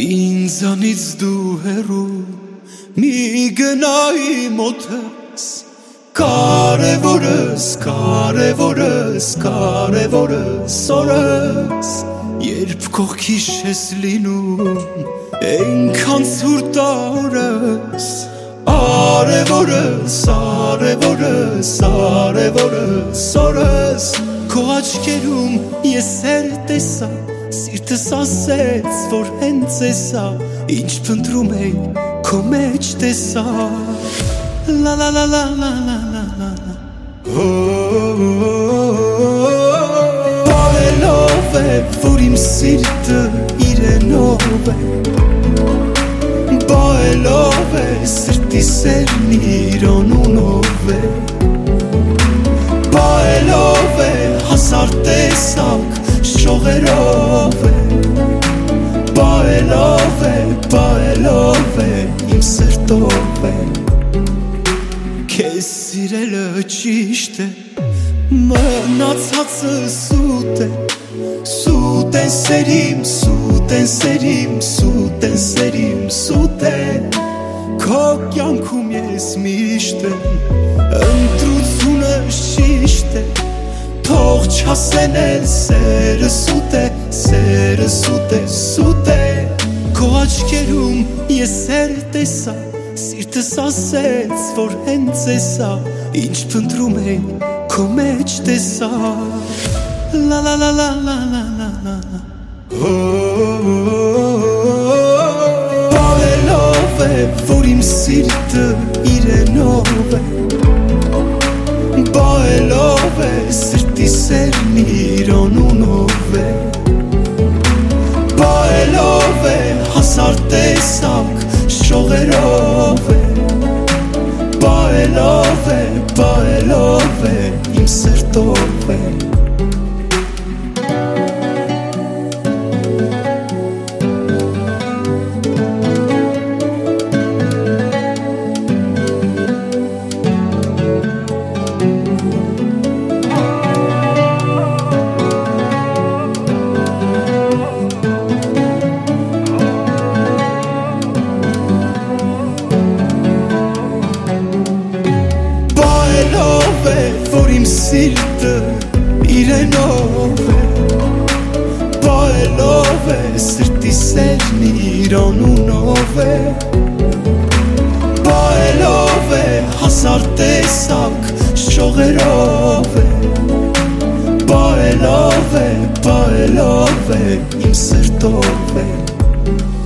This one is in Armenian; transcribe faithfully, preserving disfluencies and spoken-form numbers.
Ինձանից դու հեռու մի գնայի մոտս, կարևորս, կարևորս, կարևորս օրս, երբ կողքիս ես լինում այնքան ցուրտ օրս, արևորս, արևորս, արևորս օրս, քո աչքերում ես սեր տեսա, սիրտս ասեց, որ հենց էսա, ինչ փնտրում էի քո մեջ տեսա, la la la la la la la la Բարելով է, որ իմ սիրտը իրենով է, Բարելով է, սրտի սերն իր անունով է, Բարելով է, հազար տեսակ շողերով է, Բարելով է, բարելով է, իմ սրտով է, Քեզ սիրելը ճիշտ է, մնացածը սուտ է, Սուտ են սերիմ, սուտ են սերիմ, սուտ են սերիմ, սուտ է, Քո կյանքում ես միշտ եմ, ընտրությունը շիշտ է, Թող չասենել սերը սուտ է, սերը սուտ է, սուտ է, Քո աչքերում ես սեր տեսա, սիրտս ասեց, որ հենց էսա, ինչ փնտրում էի քո մեջ տեսա, la la la la la la la la Բարելով է, որ իմ սիրտը իրենով է, Բարելով է, սրտի սերն իր անունով է, Բարելով է, հազար տեսակ շողերով է, Բարելով է, բարելով է, իմ սրտով է, որ իմ սիրտը իրենով է, Բարելով է, սրտի սերն իր անունով է, Բարելով է, հազար տեսակ շողերով է, Բարելով է, բարելով է, իմ սրտով է